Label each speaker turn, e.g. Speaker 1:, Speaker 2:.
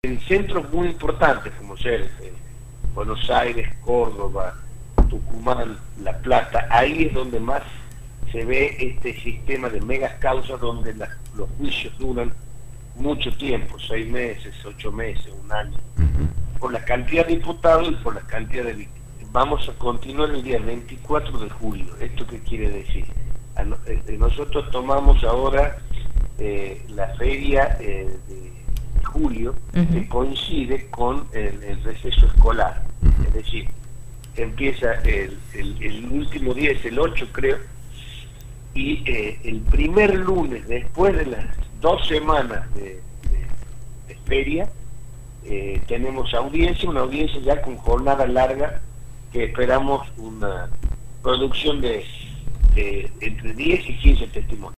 Speaker 1: En centros muy importantes como ser Buenos Aires, Córdoba, Tucumán, La Plata, ahí es donde más se ve este sistema de megas causas donde los juicios duran mucho tiempo, 6 meses, 8 meses, un año, por la cantidad de imputados y por la cantidad de víctimas. Vamos a continuar el día 24 de julio. ¿Esto qué quiere decir? Nosotros tomamos ahora la feria de julio, que coincide con el receso escolar. Es decir, empieza el último día, es el 8 creo, y el primer lunes, después de las 2 semanas de feria, tenemos una audiencia ya con jornada larga, que esperamos una producción de entre 10 y 15 testimonios.